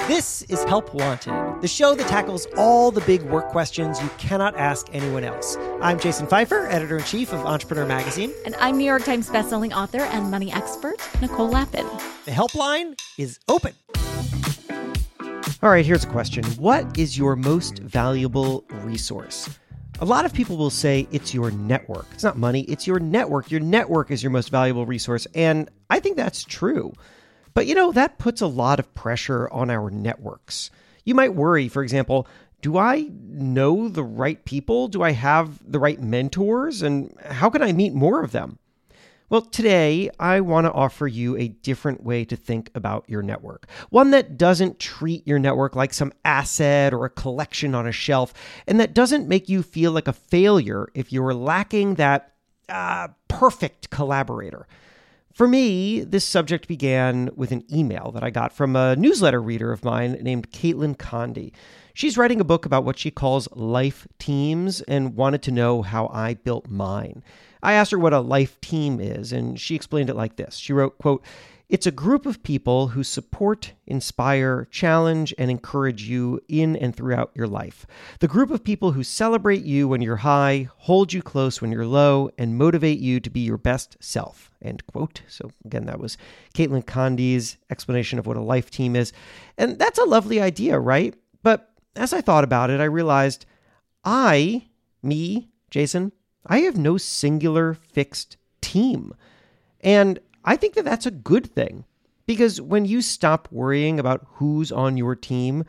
This is Help Wanted, the show that tackles all the big work questions you cannot ask anyone else. I'm Jason Pfeiffer, editor-in-chief of Entrepreneur Magazine. And I'm New York Times bestselling author and money expert, Nicole Lapin. The helpline is open. All right, here's a question. What is your most valuable resource? A lot of people will say it's your network. It's not money, it's your network. Your network is your most valuable resource, and I think that's true. But that puts a lot of pressure on our networks. You might worry, for example, do I know the right people? Do I have the right mentors? And how can I meet more of them? Well, today, I want to offer you a different way to think about your network. One that doesn't treat your network like some asset or a collection on a shelf, and that doesn't make you feel like a failure if you're lacking that perfect collaborator. For me, this subject began with an email that I got from a newsletter reader of mine named Caitlin Condy. She's writing a book about what she calls life teams and wanted to know how I built mine. I asked her what a life team is, and she explained it like this. She wrote, quote, "It's a group of people who support, inspire, challenge, and encourage you in and throughout your life. The group of people who celebrate you when you're high, hold you close when you're low, and motivate you to be your best self." End quote. So again, that was Caitlin Condy's explanation of what a life team is. And that's a lovely idea, right? But as I thought about it, I realized Jason, I have no singular fixed team. And I think that that's a good thing, because when you stop worrying about who's on your team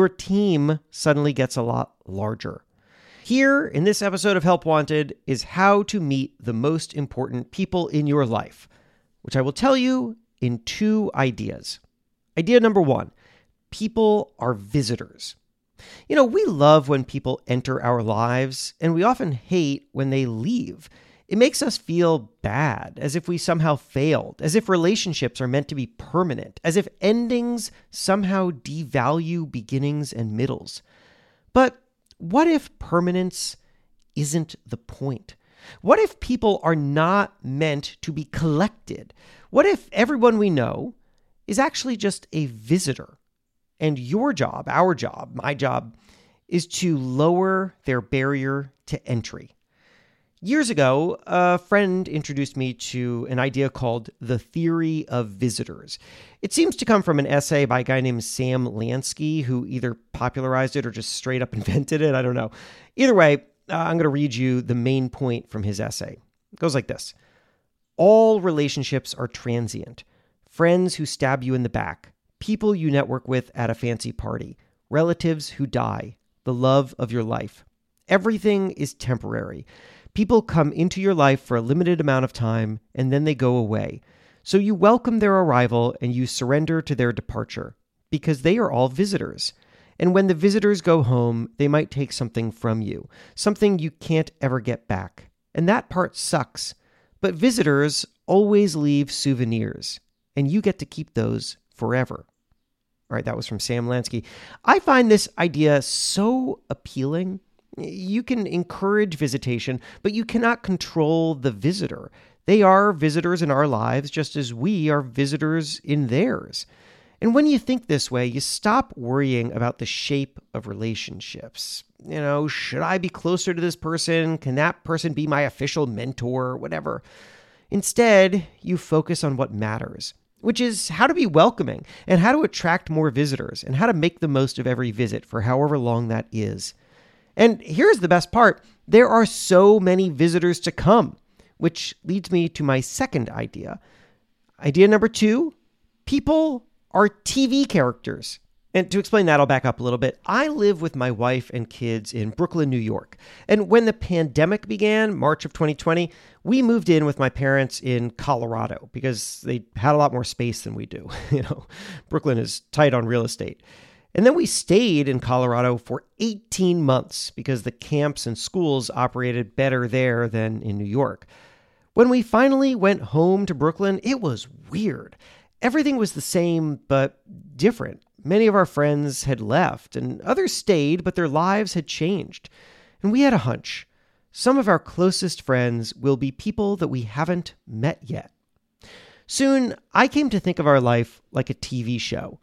suddenly gets a lot larger. Here in this episode of Help Wanted is how to meet the most important people in your life, which I will tell you in 2 ideas. Idea number 1, people are visitors. We love when people enter our lives, and we often hate when they leave. It makes us feel bad, as if we somehow failed, as if relationships are meant to be permanent, as if endings somehow devalue beginnings and middles. But what if permanence isn't the point? What if people are not meant to be collected? What if everyone we know is actually just a visitor? And your job, our job, my job, is to lower their barrier to entry. Years ago, a friend introduced me to an idea called the theory of visitors. It seems to come from an essay by a guy named Sam Lansky, who either popularized it or just straight up invented it. I don't know. Either way, I'm going to read you the main point from his essay. It goes like this. All relationships are transient. Friends who stab you in the back, people you network with at a fancy party, relatives who die, the love of your life. Everything is temporary. People come into your life for a limited amount of time, and then they go away. So you welcome their arrival and you surrender to their departure, because they are all visitors. And when the visitors go home, they might take something from you, something you can't ever get back. And that part sucks. But visitors always leave souvenirs, and you get to keep those forever. All right, that was from Sam Lansky. I find this idea so appealing. You can encourage visitation, but you cannot control the visitor. They are visitors in our lives just as we are visitors in theirs. And when you think this way, you stop worrying about the shape of relationships. Should I be closer to this person? Can that person be my official mentor? Whatever. Instead, you focus on what matters, which is how to be welcoming and how to attract more visitors and how to make the most of every visit for however long that is. And here's the best part. There are so many visitors to come, which leads me to my second idea. Idea number 2, people are TV characters. And to explain that, I'll back up a little bit. I live with my wife and kids in Brooklyn, New York. And when the pandemic began, March of 2020, we moved in with my parents in Colorado because they had a lot more space than we do. Brooklyn is tight on real estate. And then we stayed in Colorado for 18 months because the camps and schools operated better there than in New York. When we finally went home to Brooklyn, it was weird. Everything was the same, but different. Many of our friends had left, and others stayed, but their lives had changed. And we had a hunch. Some of our closest friends will be people that we haven't met yet. Soon, I came to think of our life like a TV show.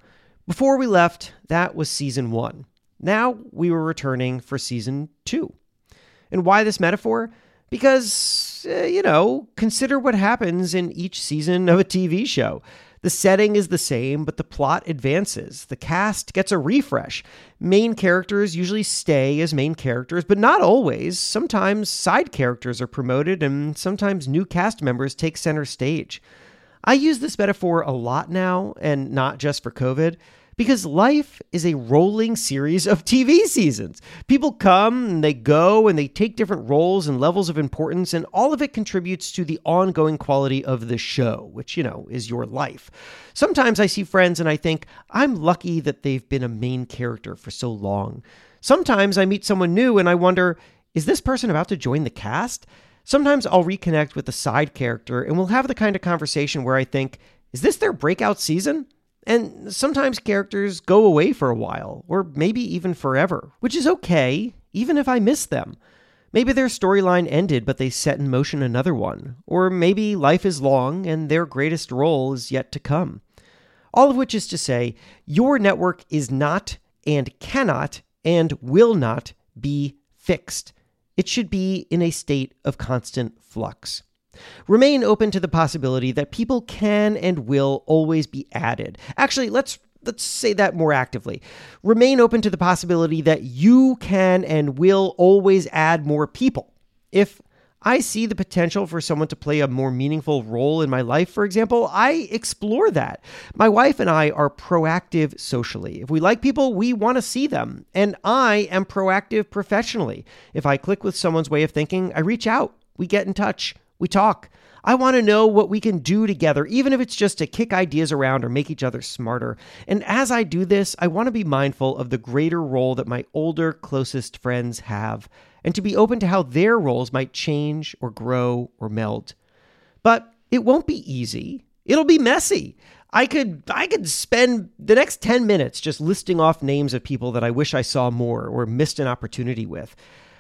Before we left, that was season 1. Now we were returning for season 2. And why this metaphor? Because, consider what happens in each season of a TV show. The setting is the same, but the plot advances. The cast gets a refresh. Main characters usually stay as main characters, but not always. Sometimes side characters are promoted, and sometimes new cast members take center stage. I use this metaphor a lot now, and not just for COVID, because life is a rolling series of TV seasons. People come and they go and they take different roles and levels of importance, and all of it contributes to the ongoing quality of the show, which, is your life. Sometimes I see friends and I think, I'm lucky that they've been a main character for so long. Sometimes I meet someone new and I wonder, is this person about to join the cast? Sometimes I'll reconnect with a side character and we'll have the kind of conversation where I think, is this their breakout season? And sometimes characters go away for a while, or maybe even forever, which is okay, even if I miss them. Maybe their storyline ended, but they set in motion another one. Or maybe life is long and their greatest role is yet to come. All of which is to say, your network is not and cannot and will not be fixed. It should be in a state of constant flux. Remain open to the possibility that people can and will always be added. Actually, let's say that more actively. Remain open to the possibility that you can and will always add more people. If I see the potential for someone to play a more meaningful role in my life, for example, I explore that. My wife and I are proactive socially. If we like people, we want to see them. And I am proactive professionally. If I click with someone's way of thinking, I reach out. We get in touch. We talk. I want to know what we can do together, even if it's just to kick ideas around or make each other smarter. And as I do this, I want to be mindful of the greater role that my older, closest friends have, and to be open to how their roles might change or grow or meld. But it won't be easy. It'll be messy. I could spend the next 10 minutes just listing off names of people that I wish I saw more or missed an opportunity with.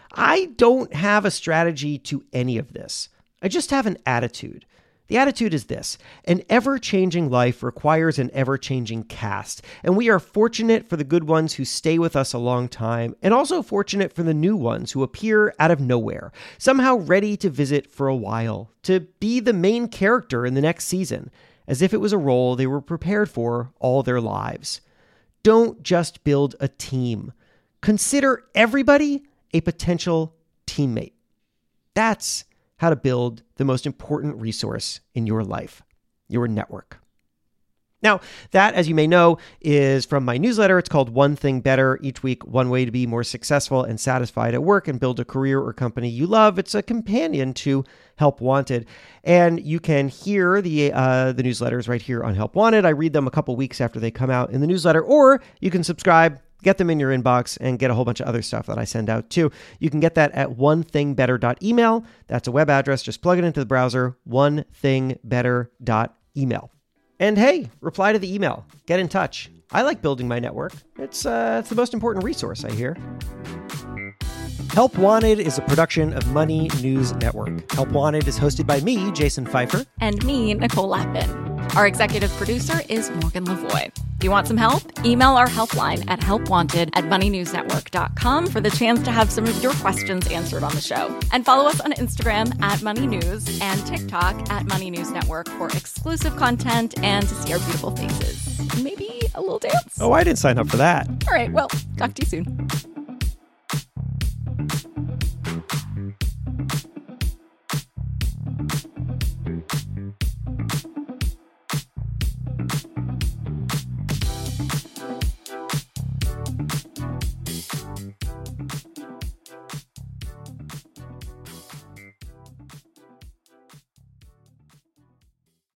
I don't have a strategy to any of this. I just have an attitude. The attitude is this: an ever-changing life requires an ever-changing cast, and we are fortunate for the good ones who stay with us a long time, and also fortunate for the new ones who appear out of nowhere, somehow ready to visit for a while, to be the main character in the next season, as if it was a role they were prepared for all their lives. Don't just build a team. Consider everybody a potential teammate. That's how to build the most important resource in your life, your network. Now, that, as you may know, is from my newsletter. It's called One Thing Better. Each week, one way to be more successful and satisfied at work and build a career or company you love. It's a companion to Help Wanted. And you can hear the newsletters right here on Help Wanted. I read them a couple weeks after they come out in the newsletter, or you can subscribe, get them in your inbox, and get a whole bunch of other stuff that I send out too. You can get that at onethingbetter.email. That's a web address. Just plug it into the browser, onethingbetter.email. And hey, reply to the email. Get in touch. I like building my network. It's the most important resource, I hear. Help Wanted is a production of Money News Network. Help Wanted is hosted by me, Jason Pfeiffer. And me, Nicole Lapin. Our executive producer is Morgan Lavoie. Do you want some help? Email our helpline at helpwanted@moneynewsnetwork.com for the chance to have some of your questions answered on the show. And follow us on Instagram at Money News and TikTok at Money News Network for exclusive content and to see our beautiful faces. And maybe a little dance. Oh, I didn't sign up for that. All right, well, talk to you soon.